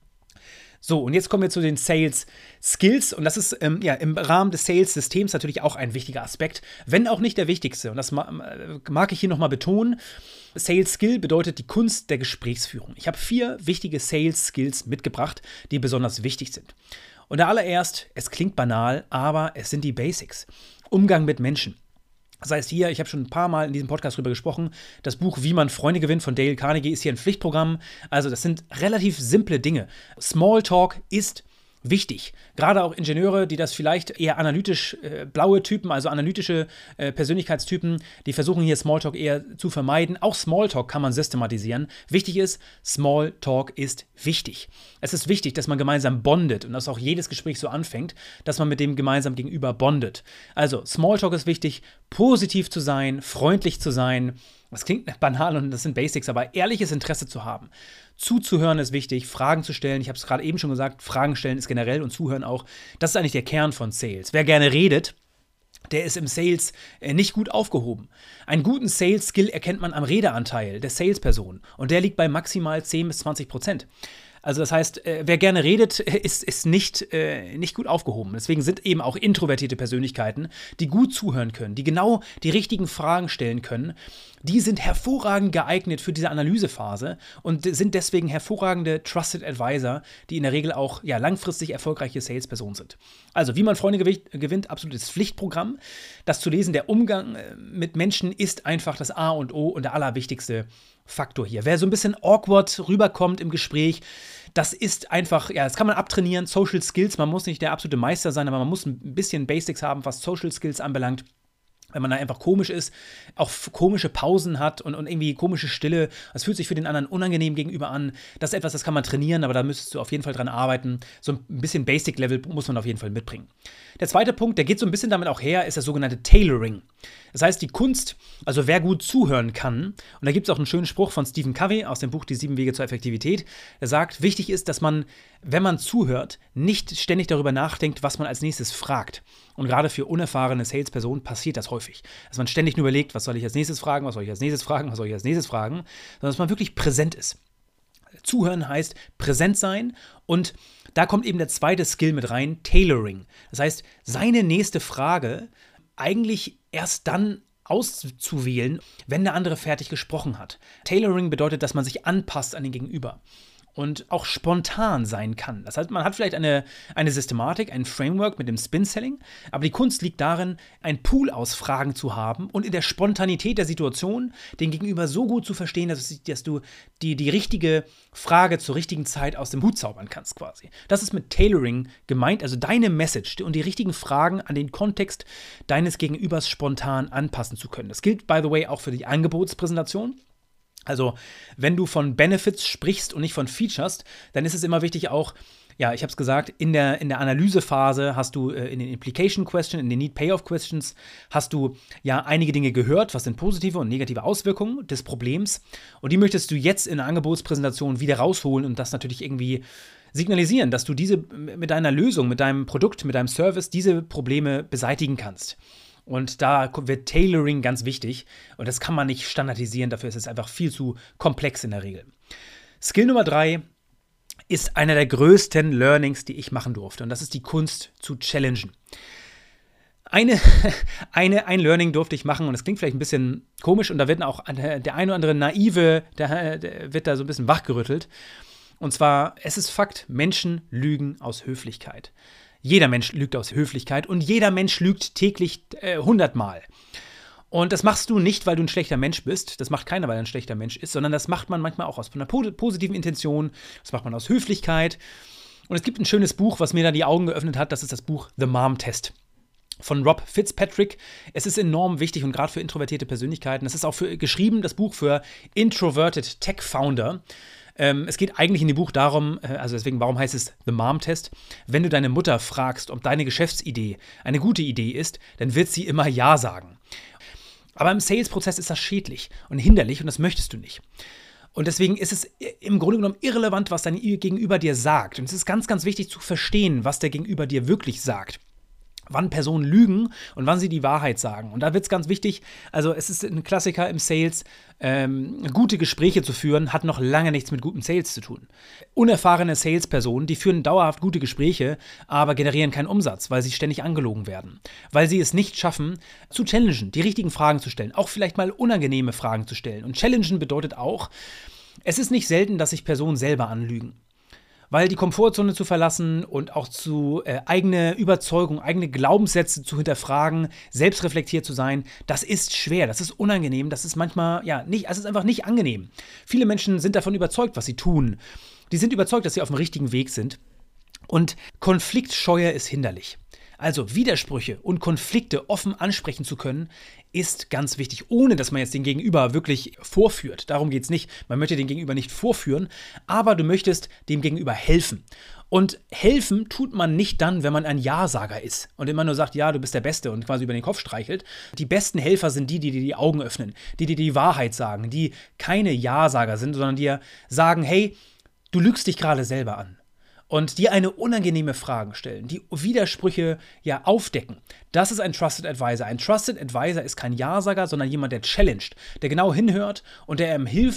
So, und jetzt kommen wir zu den Sales Skills und das ist ähm, ja, im Rahmen des Sales-Systems natürlich auch ein wichtiger Aspekt, wenn auch nicht der wichtigste. Und das ma- mag ich hier nochmal betonen. Sales Skill bedeutet die Kunst der Gesprächsführung. Ich habe vier wichtige Sales Skills mitgebracht, die besonders wichtig sind. Und der allererst, es klingt banal, aber es sind die Basics. Umgang mit Menschen. Das heißt hier, ich habe schon ein paar Mal in diesem Podcast drüber gesprochen, das Buch Wie man Freunde gewinnt von Dale Carnegie ist hier ein Pflichtprogramm. Also das sind relativ simple Dinge. Smalltalk ist wichtig. Gerade auch Ingenieure, die das vielleicht eher analytisch äh, blaue Typen, also analytische äh, Persönlichkeitstypen, die versuchen hier Smalltalk eher zu vermeiden. Auch Smalltalk kann man systematisieren. Wichtig ist, Smalltalk ist wichtig. Es ist wichtig, dass man gemeinsam bondet und dass auch jedes Gespräch so anfängt, dass man mit dem gemeinsam gegenüber bondet. Also Smalltalk ist wichtig, positiv zu sein, freundlich zu sein. Das klingt banal und das sind Basics, aber ehrliches Interesse zu haben. Zuzuhören ist wichtig, Fragen zu stellen. Ich habe es gerade eben schon gesagt, Fragen stellen ist generell und Zuhören auch. Das ist eigentlich der Kern von Sales. Wer gerne redet, der ist im Sales nicht gut aufgehoben. Einen guten Sales-Skill erkennt man am Redeanteil der Salesperson und der liegt bei maximal zehn bis zwanzig Prozent. Also das heißt, äh, wer gerne redet, ist, ist nicht, äh, nicht gut aufgehoben. Deswegen sind eben auch introvertierte Persönlichkeiten, die gut zuhören können, die genau die richtigen Fragen stellen können, die sind hervorragend geeignet für diese Analysephase und sind deswegen hervorragende Trusted Advisor, die in der Regel auch ja, langfristig erfolgreiche Salespersonen sind. Also, wie man Freunde gewinnt, absolutes Pflichtprogramm. Das zu lesen, der Umgang mit Menschen ist einfach das A und O und der allerwichtigste Faktor hier. Wer so ein bisschen awkward rüberkommt im Gespräch, das ist einfach, ja, das kann man abtrainieren, Social Skills, man muss nicht der absolute Meister sein, aber man muss ein bisschen Basics haben, was Social Skills anbelangt. Wenn man da einfach komisch ist, auch komische Pausen hat und, und irgendwie komische Stille, das fühlt sich für den anderen unangenehm gegenüber an. Das ist etwas, das kann man trainieren, aber da müsstest du auf jeden Fall dran arbeiten. So ein bisschen Basic-Level muss man auf jeden Fall mitbringen. Der zweite Punkt, der geht so ein bisschen damit auch her, ist das sogenannte Tailoring. Das heißt, die Kunst, also wer gut zuhören kann, und da gibt es auch einen schönen Spruch von Stephen Covey aus dem Buch Die sieben Wege zur Effektivität, der sagt, wichtig ist, dass man, wenn man zuhört, nicht ständig darüber nachdenkt, was man als nächstes fragt. Und gerade für unerfahrene Salespersonen passiert das häufig. Dass man ständig nur überlegt, was soll ich als nächstes fragen, was soll ich als nächstes fragen, was soll ich als nächstes fragen, sondern dass man wirklich präsent ist. Zuhören heißt präsent sein und da kommt eben der zweite Skill mit rein, Tailoring. Das heißt, seine nächste Frage eigentlich erst dann auszuwählen, wenn der andere fertig gesprochen hat. Tailoring bedeutet, dass man sich anpasst an den Gegenüber und auch spontan sein kann. Das heißt, man hat vielleicht eine, eine Systematik, ein Framework mit dem Spin-Selling, aber die Kunst liegt darin, einen Pool aus Fragen zu haben und in der Spontanität der Situation den Gegenüber so gut zu verstehen, dass, dass du die, die richtige Frage zur richtigen Zeit aus dem Hut zaubern kannst quasi. Das ist mit Tailoring gemeint, also deine Message und die richtigen Fragen an den Kontext deines Gegenübers spontan anpassen zu können. Das gilt, by the way, auch für die Angebotspräsentation. Also, wenn du von Benefits sprichst und nicht von Features, dann ist es immer wichtig auch, ja, ich habe es gesagt, in der, in der Analysephase hast du äh, in den Implication Questions, in den Need Payoff Questions, hast du ja einige Dinge gehört, was sind positive und negative Auswirkungen des Problems. Und die möchtest du jetzt in der Angebotspräsentation wieder rausholen und das natürlich irgendwie signalisieren, dass du diese mit deiner Lösung, mit deinem Produkt, mit deinem Service diese Probleme beseitigen kannst. Und da wird Tailoring ganz wichtig und das kann man nicht standardisieren, dafür ist es einfach viel zu komplex in der Regel. Skill Nummer drei ist einer der größten Learnings, die ich machen durfte und das ist die Kunst zu challengen. Eine, eine, ein Learning durfte ich machen und das klingt vielleicht ein bisschen komisch und da wird auch der ein oder andere Naive, der, der wird da so ein bisschen wachgerüttelt. Und zwar, es ist Fakt, Menschen lügen aus Höflichkeit. Jeder Mensch lügt aus Höflichkeit und jeder Mensch lügt täglich äh, hundertmal. Und das machst du nicht, weil du ein schlechter Mensch bist. Das macht keiner, weil er ein schlechter Mensch ist, sondern das macht man manchmal auch aus einer positiven Intention. Das macht man aus Höflichkeit. Und es gibt ein schönes Buch, was mir da die Augen geöffnet hat. Das ist das Buch The Mom Test von Rob Fitzpatrick. Es ist enorm wichtig und gerade für introvertierte Persönlichkeiten. Es ist auch für, geschrieben, das Buch für Introverted Tech Founder. Ähm, es geht eigentlich in dem Buch darum, äh, also deswegen, warum heißt es The Mom Test? Wenn du deine Mutter fragst, ob deine Geschäftsidee eine gute Idee ist, dann wird sie immer Ja sagen. Aber im Sales-Prozess ist das schädlich und hinderlich und das möchtest du nicht. Und deswegen ist es im Grunde genommen irrelevant, was dein Gegenüber dir sagt. Und es ist ganz, ganz wichtig zu verstehen, was der Gegenüber dir wirklich sagt. Wann Personen lügen und wann sie die Wahrheit sagen. Und da wird es ganz wichtig, also es ist ein Klassiker im Sales, ähm, gute Gespräche zu führen, hat noch lange nichts mit gutem Sales zu tun. Unerfahrene Salespersonen, die führen dauerhaft gute Gespräche, aber generieren keinen Umsatz, weil sie ständig angelogen werden. Weil sie es nicht schaffen, zu challengen, die richtigen Fragen zu stellen, auch vielleicht mal unangenehme Fragen zu stellen. Und challengen bedeutet auch, es ist nicht selten, dass sich Personen selber anlügen. Weil die Komfortzone zu verlassen und auch zu äh, eigene Überzeugung, eigene Glaubenssätze zu hinterfragen, selbstreflektiert zu sein, das ist schwer, das ist unangenehm, das ist manchmal, ja, nicht, also es ist einfach nicht angenehm. Viele Menschen sind davon überzeugt, was sie tun. Die sind überzeugt, dass sie auf dem richtigen Weg sind. Und Konfliktscheue ist hinderlich. Also Widersprüche und Konflikte offen ansprechen zu können, ist ganz wichtig, ohne dass man jetzt den Gegenüber wirklich vorführt. Darum geht es nicht. Man möchte den Gegenüber nicht vorführen, aber du möchtest dem Gegenüber helfen. Und helfen tut man nicht dann, wenn man ein Ja-Sager ist und immer nur sagt, ja, du bist der Beste und quasi über den Kopf streichelt. Die besten Helfer sind die, die dir die Augen öffnen, die dir die Wahrheit sagen, die keine Ja-Sager sind, sondern dir sagen, hey, du lügst dich gerade selber an. Und dir eine unangenehme Frage stellen, die Widersprüche ja aufdecken. Das ist ein Trusted Advisor. Ein Trusted Advisor ist kein Ja-Sager, sondern jemand, der challenged, der genau hinhört und der ihm hilft,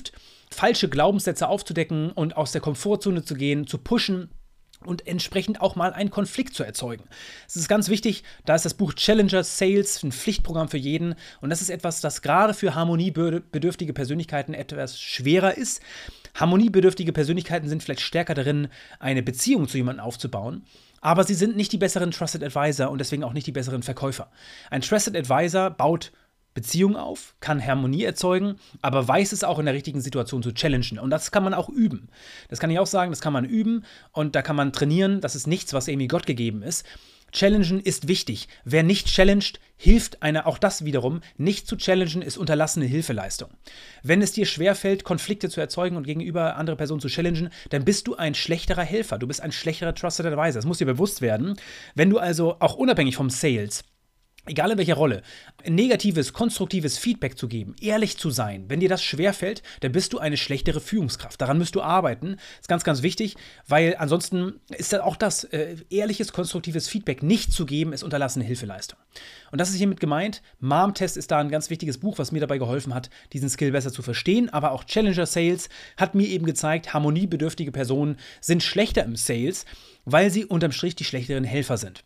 falsche Glaubenssätze aufzudecken und aus der Komfortzone zu gehen, zu pushen und entsprechend auch mal einen Konflikt zu erzeugen. Es ist ganz wichtig, da ist das Buch Challenger Sales ein Pflichtprogramm für jeden und das ist etwas, das gerade für harmoniebedürftige Persönlichkeiten etwas schwerer ist. Harmoniebedürftige Persönlichkeiten sind vielleicht stärker darin, eine Beziehung zu jemandem aufzubauen, aber sie sind nicht die besseren Trusted Advisor und deswegen auch nicht die besseren Verkäufer. Ein Trusted Advisor baut Beziehung auf, kann Harmonie erzeugen, aber weiß es auch in der richtigen Situation zu challengen. Und das kann man auch üben. Das kann ich auch sagen, das kann man üben und da kann man trainieren. Das ist nichts, was irgendwie Gott gegeben ist. Challengen ist wichtig. Wer nicht challenged, hilft einer, auch das wiederum, nicht zu challengen, ist unterlassene Hilfeleistung. Wenn es dir schwerfällt, Konflikte zu erzeugen und gegenüber andere Personen zu challengen, dann bist du ein schlechterer Helfer. Du bist ein schlechterer Trusted Advisor. Das muss dir bewusst werden. Wenn du also auch unabhängig vom Sales, egal in welcher Rolle, negatives, konstruktives Feedback zu geben, ehrlich zu sein, wenn dir das schwerfällt, dann bist du eine schlechtere Führungskraft. Daran musst du arbeiten. Das ist ganz, ganz wichtig, weil ansonsten ist dann auch das, äh, ehrliches, konstruktives Feedback nicht zu geben, ist unterlassene Hilfeleistung. Und das ist hiermit gemeint. Mom-Test ist da ein ganz wichtiges Buch, was mir dabei geholfen hat, diesen Skill besser zu verstehen. Aber auch Challenger Sales hat mir eben gezeigt, harmoniebedürftige Personen sind schlechter im Sales, weil sie unterm Strich die schlechteren Helfer sind.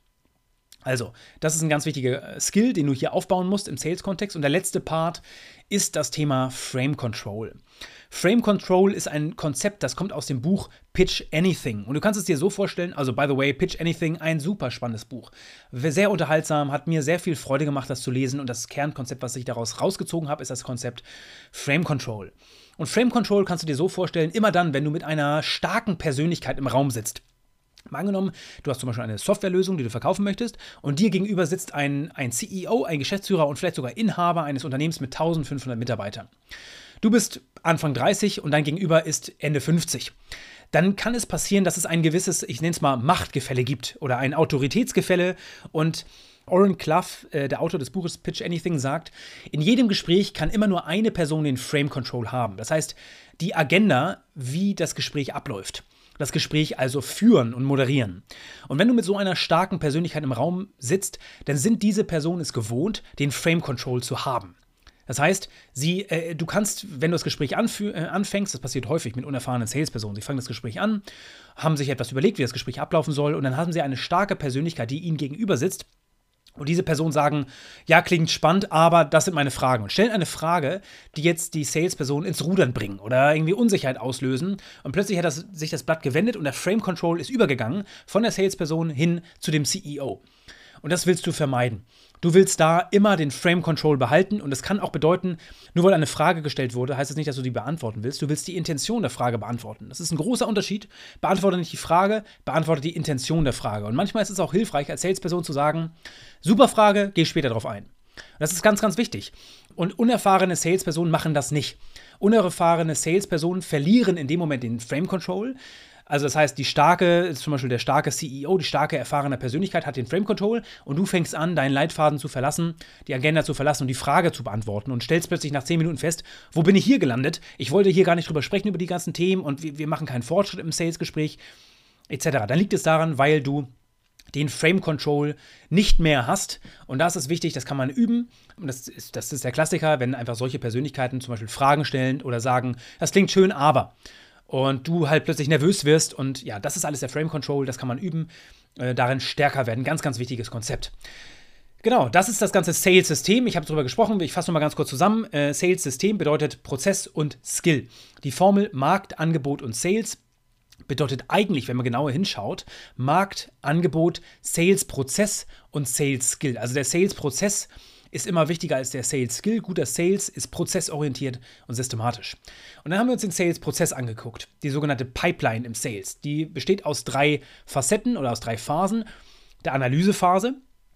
Also, das ist ein ganz wichtiger Skill, den du hier aufbauen musst im Sales-Kontext. Und der letzte Part ist das Thema Frame Control. Frame Control ist ein Konzept, das kommt aus dem Buch Pitch Anything. Und du kannst es dir so vorstellen, also by the way, Pitch Anything, ein super spannendes Buch. Sehr unterhaltsam, hat mir sehr viel Freude gemacht, das zu lesen. Und das Kernkonzept, was ich daraus rausgezogen habe, ist das Konzept Frame Control. Und Frame Control kannst du dir so vorstellen, immer dann, wenn du mit einer starken Persönlichkeit im Raum sitzt. Mal angenommen, du hast zum Beispiel eine Softwarelösung, die du verkaufen möchtest und dir gegenüber sitzt ein, ein C E O, ein Geschäftsführer und vielleicht sogar Inhaber eines Unternehmens mit eintausendfünfhundert Mitarbeitern. Du bist Anfang dreißig und dein Gegenüber ist Ende fünfzig. Dann kann es passieren, dass es ein gewisses, ich nenne es mal Machtgefälle gibt oder ein Autoritätsgefälle und Oren Clough, äh, der Autor des Buches Pitch Anything, sagt, in jedem Gespräch kann immer nur eine Person den Frame Control haben. Das heißt, die Agenda, wie das Gespräch abläuft. Das Gespräch also führen und moderieren. Und wenn du mit so einer starken Persönlichkeit im Raum sitzt, dann sind diese Personen es gewohnt, den Frame Control zu haben. Das heißt, sie, äh, du kannst, wenn du das Gespräch anfü- äh, anfängst, das passiert häufig mit unerfahrenen Salespersonen, sie fangen das Gespräch an, haben sich etwas überlegt, wie das Gespräch ablaufen soll und dann haben sie eine starke Persönlichkeit, die ihnen gegenüber sitzt. Und diese Personen sagen, ja, klingt spannend, aber das sind meine Fragen. Und stellen eine Frage, die jetzt die Salesperson ins Rudern bringen oder irgendwie Unsicherheit auslösen. Und plötzlich hat das, sich das Blatt gewendet und der Frame Control ist übergegangen von der Salesperson hin zu dem C E O. Und das willst du vermeiden. Du willst da immer den Frame Control behalten und das kann auch bedeuten, nur weil eine Frage gestellt wurde, heißt es das nicht, dass du die beantworten willst. Du willst die Intention der Frage beantworten. Das ist ein großer Unterschied. Beantworte nicht die Frage, beantworte die Intention der Frage. Und manchmal ist es auch hilfreich, als Salesperson zu sagen, super Frage, geh später drauf ein. Das ist ganz, ganz wichtig. Und unerfahrene Salespersonen machen das nicht. Unerfahrene Salespersonen verlieren in dem Moment den Frame Control. Also das heißt, die starke, zum Beispiel der starke C E O, die starke, erfahrene Persönlichkeit hat den Frame Control und du fängst an, deinen Leitfaden zu verlassen, die Agenda zu verlassen und die Frage zu beantworten und stellst plötzlich nach zehn Minuten fest, wo bin ich hier gelandet? Ich wollte hier gar nicht drüber sprechen, über die ganzen Themen und wir, wir machen keinen Fortschritt im Sales-Gespräch et cetera. Dann liegt es daran, weil du den Frame Control nicht mehr hast. Und da ist es wichtig, das kann man üben. Und das ist, das ist der Klassiker, wenn einfach solche Persönlichkeiten zum Beispiel Fragen stellen oder sagen, das klingt schön, aber... Und du halt plötzlich nervös wirst und ja, das ist alles der Frame Control, das kann man üben, äh, darin stärker werden. Ganz, ganz wichtiges Konzept. Genau, das ist das ganze Sales-System. Ich habe darüber gesprochen, ich fasse nochmal ganz kurz zusammen. Äh, Sales-System bedeutet Prozess und Skill. Die Formel Markt, Angebot und Sales bedeutet eigentlich, wenn man genauer hinschaut, Markt, Angebot, Sales-Prozess und Sales-Skill. Also der Sales-Prozess ist immer wichtiger als der Sales-Skill. Guter Sales ist prozessorientiert und systematisch. Und dann haben wir uns den Sales-Prozess angeguckt, die sogenannte Pipeline im Sales. Die besteht aus drei Facetten oder aus drei Phasen. Der Analysephase,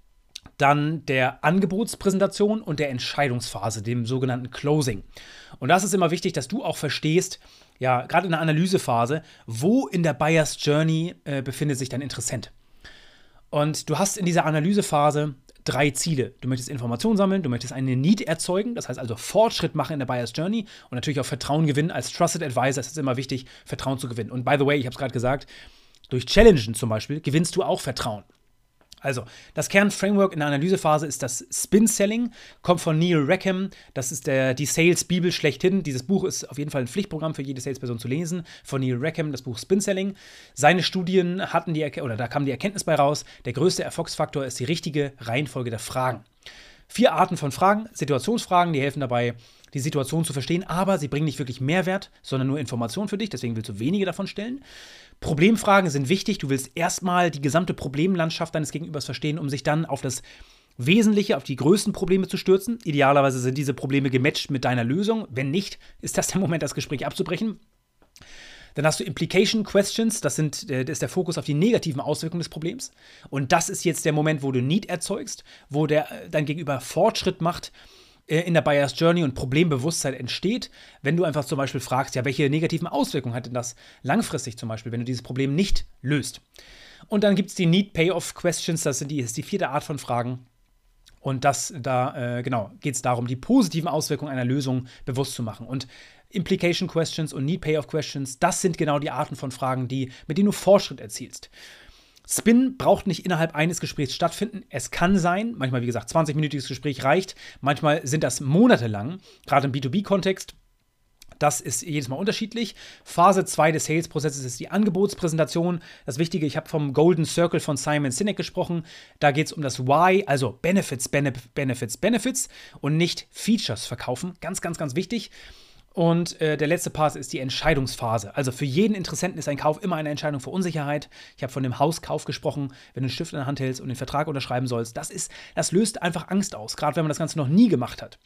dann der Angebotspräsentation und der Entscheidungsphase, dem sogenannten Closing. Und das ist immer wichtig, dass du auch verstehst, ja, gerade in der Analysephase, wo in der Buyer's Journey äh, befindet sich dein Interessent. Und du hast in dieser Analysephase drei Ziele. Du möchtest Informationen sammeln, du möchtest eine Need erzeugen, das heißt also Fortschritt machen in der Buyer's Journey und natürlich auch Vertrauen gewinnen. Als Trusted Advisor ist es immer wichtig, Vertrauen zu gewinnen. Und by the way, ich habe es gerade gesagt, durch Challengen zum Beispiel gewinnst du auch Vertrauen. Also, das Kernframework in der Analysephase ist das Spin-Selling, kommt von Neil Rackham. Das ist der, die Sales-Bibel schlechthin. Dieses Buch ist auf jeden Fall ein Pflichtprogramm für jede Salesperson zu lesen. Von Neil Rackham, das Buch Spin-Selling. Seine Studien hatten die, oder da kam die Erkenntnis bei raus, der größte Erfolgsfaktor ist die richtige Reihenfolge der Fragen. Vier Arten von Fragen, Situationsfragen, die helfen dabei, die Situation zu verstehen, aber sie bringen nicht wirklich Mehrwert, sondern nur Informationen für dich, deswegen willst du wenige davon stellen. Problemfragen sind wichtig, du willst erstmal die gesamte Problemlandschaft deines Gegenübers verstehen, um sich dann auf das Wesentliche, auf die größten Probleme zu stürzen. Idealerweise sind diese Probleme gematcht mit deiner Lösung, wenn nicht, ist das der Moment, das Gespräch abzubrechen. Dann hast du Implication Questions, das, sind, das ist der Fokus auf die negativen Auswirkungen des Problems. Und das ist jetzt der Moment, wo du Need erzeugst, wo der, dein Gegenüber Fortschritt macht in der Buyer's Journey und Problembewusstsein entsteht, wenn du einfach zum Beispiel fragst, ja, welche negativen Auswirkungen hat denn das langfristig zum Beispiel, wenn du dieses Problem nicht löst. Und dann gibt es die Need-Payoff Questions, das sind die, ist die vierte Art von Fragen. Und das, da, äh, genau, geht es darum, die positiven Auswirkungen einer Lösung bewusst zu machen. Und Implication Questions und Need Payoff Questions, das sind genau die Arten von Fragen, die, mit denen du Fortschritt erzielst. Spin braucht nicht innerhalb eines Gesprächs stattfinden. Es kann sein, manchmal wie gesagt, zwanzig-minütiges Gespräch reicht. Manchmal sind das monatelang, gerade im B zwei B-Kontext. Das ist jedes Mal unterschiedlich. Phase zwei des Sales-Prozesses ist die Angebotspräsentation. Das Wichtige, ich habe vom Golden Circle von Simon Sinek gesprochen. Da geht es um das Why, also Benefits, Benefits, Benefits und nicht Features verkaufen. Ganz, ganz, ganz wichtig. Und äh, der letzte Part ist die Entscheidungsphase. Also für jeden Interessenten ist ein Kauf immer eine Entscheidung für Unsicherheit. Ich habe von dem Hauskauf gesprochen, wenn du einen Stift in der Hand hältst und den Vertrag unterschreiben sollst. Das ist, das löst einfach Angst aus, gerade wenn man das Ganze noch nie gemacht hat.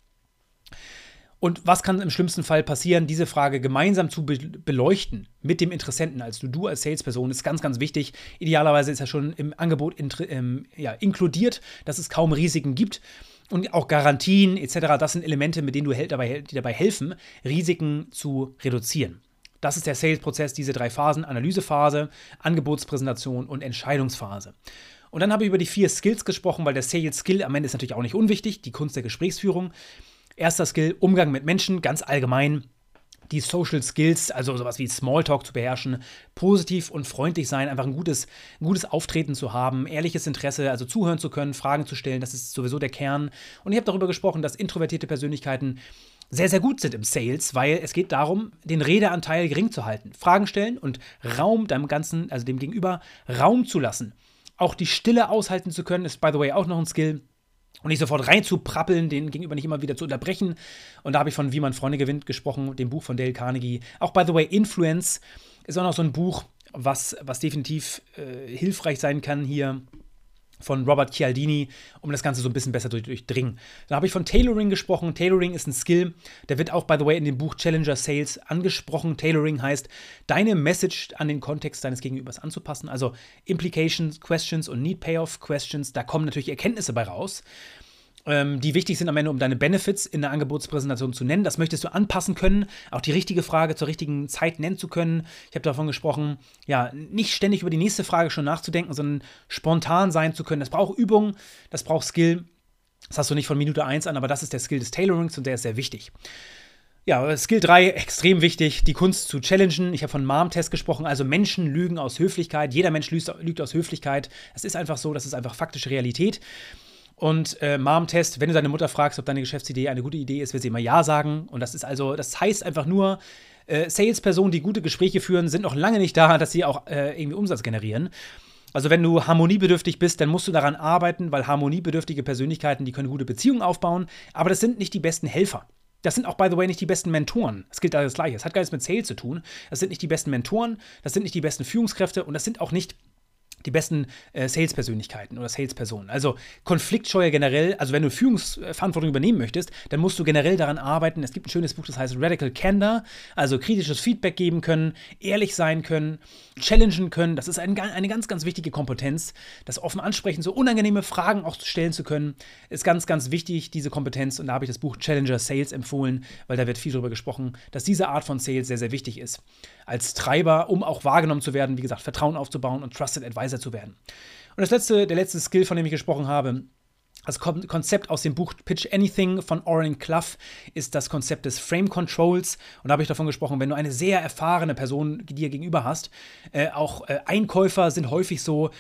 Und was kann im schlimmsten Fall passieren? Diese Frage gemeinsam zu be- beleuchten mit dem Interessenten, also du als Salesperson, ist ganz, ganz wichtig. Idealerweise ist er schon im Angebot intri- ähm, ja, inkludiert, dass es kaum Risiken gibt. Und auch Garantien et cetera, das sind Elemente, mit denen du hel- dabei, die dabei helfen, Risiken zu reduzieren. Das ist der Sales-Prozess, diese drei Phasen: Analysephase, Angebotspräsentation und Entscheidungsphase. Und dann habe ich über die vier Skills gesprochen, weil der Sales-Skill am Ende ist natürlich auch nicht unwichtig, die Kunst der Gesprächsführung. Erster Skill, Umgang mit Menschen, ganz allgemein. Die Social Skills, also sowas wie Smalltalk zu beherrschen, positiv und freundlich sein, einfach ein gutes, ein gutes Auftreten zu haben, ehrliches Interesse, also zuhören zu können, Fragen zu stellen, das ist sowieso der Kern. Und ich habe darüber gesprochen, dass introvertierte Persönlichkeiten sehr, sehr gut sind im Sales, weil es geht darum, den Redeanteil gering zu halten. Fragen stellen und Raum deinem Ganzen, also dem Gegenüber, Raum zu lassen. Auch die Stille aushalten zu können, ist by the way auch noch ein Skill. Und nicht sofort reinzuprappeln, den Gegenüber nicht immer wieder zu unterbrechen. Und da habe ich von Wie man Freunde gewinnt gesprochen, dem Buch von Dale Carnegie. Auch, by the way, Influence ist auch noch so ein Buch, was, was definitiv äh, hilfreich sein kann hier, von Robert Cialdini, um das Ganze so ein bisschen besser durch, durchdringen. Dann habe ich von Tailoring gesprochen. Tailoring ist ein Skill, der wird auch, by the way, in dem Buch Challenger Sales angesprochen. Tailoring heißt, deine Message an den Kontext deines Gegenübers anzupassen. Also Implications, Questions und Need Payoff Questions, da kommen natürlich Erkenntnisse bei raus, ähm, die wichtig sind am Ende, um deine Benefits in der Angebotspräsentation zu nennen. Das möchtest du anpassen können, auch die richtige Frage zur richtigen Zeit nennen zu können. Ich habe davon gesprochen, ja, nicht ständig über die nächste Frage schon nachzudenken, sondern spontan sein zu können. Das braucht Übung, das braucht Skill. Das hast du nicht von Minute eins an, aber das ist der Skill des Tailorings und der ist sehr wichtig. Ja, Skill drei, extrem wichtig, die Kunst zu challengen. Ich habe von Mom-Test gesprochen, also Menschen lügen aus Höflichkeit. Jeder Mensch lügt, lügt aus Höflichkeit. Das ist einfach so, das ist einfach faktische Realität. Und äh, Mom-Test, wenn du deine Mutter fragst, ob deine Geschäftsidee eine gute Idee ist, wird sie immer Ja sagen. Und das ist also, das heißt einfach nur, äh, Salespersonen, die gute Gespräche führen, sind noch lange nicht da, dass sie auch äh, irgendwie Umsatz generieren. Also wenn du harmoniebedürftig bist, dann musst du daran arbeiten, weil harmoniebedürftige Persönlichkeiten, die können gute Beziehungen aufbauen, aber das sind nicht die besten Helfer. Das sind auch, by the way, nicht die besten Mentoren. Das gilt alles Gleiche. Das hat gar nichts mit Sales zu tun. Das sind nicht die besten Mentoren, das sind nicht die besten Führungskräfte und das sind auch nicht die besten äh, Sales-Persönlichkeiten oder Sales-Personen. Also Konfliktscheue generell, also wenn du Führungsverantwortung übernehmen möchtest, dann musst du generell daran arbeiten. Es gibt ein schönes Buch, das heißt Radical Candor, also kritisches Feedback geben können, ehrlich sein können, challengen können. Das ist ein, eine ganz, ganz wichtige Kompetenz. Das offen ansprechen, so unangenehme Fragen auch stellen zu können, ist ganz, ganz wichtig, diese Kompetenz. Und da habe ich das Buch Challenger Sales empfohlen, weil da wird viel darüber gesprochen, dass diese Art von Sales sehr, sehr wichtig ist. Als Treiber, um auch wahrgenommen zu werden, wie gesagt, Vertrauen aufzubauen und Trusted Advisor zu werden. Und das letzte, der letzte Skill, von dem ich gesprochen habe, das Konzept aus dem Buch Pitch Anything von Oren Clough, ist das Konzept des Frame Controls. Und da habe ich davon gesprochen, wenn du eine sehr erfahrene Person dir gegenüber hast, äh, auch äh, Einkäufer sind häufig so,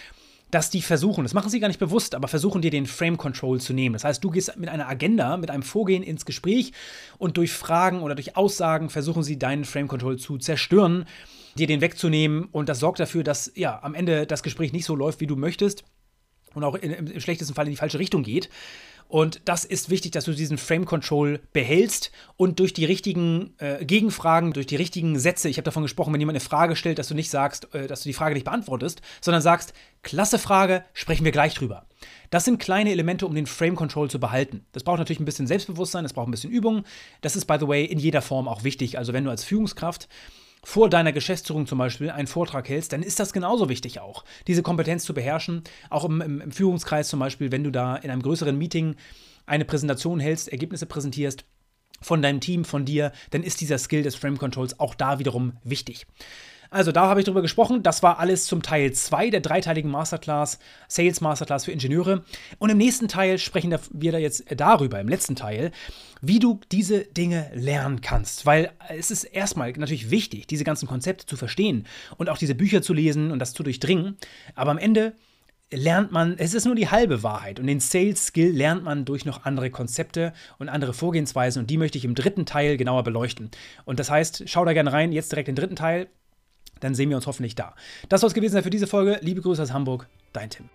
dass die versuchen, das machen sie gar nicht bewusst, aber versuchen dir den Frame Control zu nehmen. Das heißt, du gehst mit einer Agenda, mit einem Vorgehen ins Gespräch und durch Fragen oder durch Aussagen versuchen sie deinen Frame Control zu zerstören, dir den wegzunehmen, und das sorgt dafür, dass ja am Ende das Gespräch nicht so läuft, wie du möchtest und auch in, im schlechtesten Fall in die falsche Richtung geht. Und das ist wichtig, dass du diesen Frame Control behältst und durch die richtigen äh, Gegenfragen, durch die richtigen Sätze, ich habe davon gesprochen, wenn jemand eine Frage stellt, dass du nicht sagst, äh, dass du die Frage nicht beantwortest, sondern sagst, klasse Frage, sprechen wir gleich drüber. Das sind kleine Elemente, um den Frame Control zu behalten. Das braucht natürlich ein bisschen Selbstbewusstsein, das braucht ein bisschen Übung. Das ist, by the way, in jeder Form auch wichtig. Also wenn du als Führungskraft vor deiner Geschäftsführung zum Beispiel einen Vortrag hältst, dann ist das genauso wichtig auch, diese Kompetenz zu beherrschen. Auch im, im, im Führungskreis zum Beispiel, wenn du da in einem größeren Meeting eine Präsentation hältst, Ergebnisse präsentierst von deinem Team, von dir, dann ist dieser Skill des Frame Controls auch da wiederum wichtig. Also da habe ich drüber gesprochen, das war alles zum Teil zwei der dreiteiligen Masterclass, Sales Masterclass für Ingenieure. Und im nächsten Teil sprechen wir da jetzt darüber, im letzten Teil, wie du diese Dinge lernen kannst. Weil es ist erstmal natürlich wichtig, diese ganzen Konzepte zu verstehen und auch diese Bücher zu lesen und das zu durchdringen. Aber am Ende lernt man, es ist nur die halbe Wahrheit, und den Sales-Skill lernt man durch noch andere Konzepte und andere Vorgehensweisen, und die möchte ich im dritten Teil genauer beleuchten. Und das heißt, schau da gerne rein, jetzt direkt den dritten Teil. Dann sehen wir uns hoffentlich da. Das soll es gewesen sein für diese Folge. Liebe Grüße aus Hamburg, dein Tim.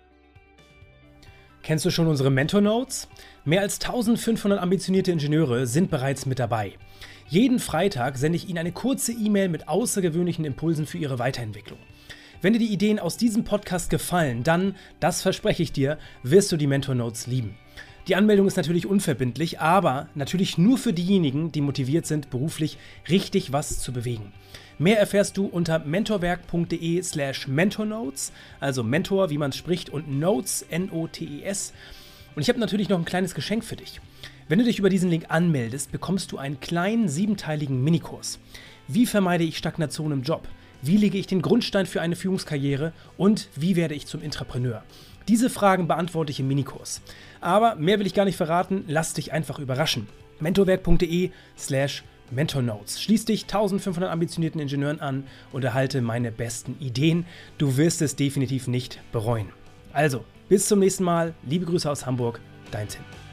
Kennst du schon unsere Mentor Notes? Mehr als eintausendfünfhundert ambitionierte Ingenieure sind bereits mit dabei. Jeden Freitag sende ich Ihnen eine kurze E-Mail mit außergewöhnlichen Impulsen für Ihre Weiterentwicklung. Wenn dir die Ideen aus diesem Podcast gefallen, dann, das verspreche ich dir, wirst du die Mentor Notes lieben. Die Anmeldung ist natürlich unverbindlich, aber natürlich nur für diejenigen, die motiviert sind, beruflich richtig was zu bewegen. Mehr erfährst du unter mentorwerk.de slash mentornotes, also Mentor, wie man es spricht, und Notes, N O T E S. Und ich habe natürlich noch ein kleines Geschenk für dich. Wenn du dich über diesen Link anmeldest, bekommst du einen kleinen siebenteiligen Minikurs. Wie vermeide ich Stagnation im Job? Wie lege ich den Grundstein für eine Führungskarriere? Und wie werde ich zum Intrapreneur? Diese Fragen beantworte ich im Minikurs. Aber mehr will ich gar nicht verraten, lass dich einfach überraschen. mentorwerk.de slash mentornotes. Schließ dich eintausendfünfhundert ambitionierten Ingenieuren an und erhalte meine besten Ideen. Du wirst es definitiv nicht bereuen. Also, bis zum nächsten Mal. Liebe Grüße aus Hamburg, dein Tim.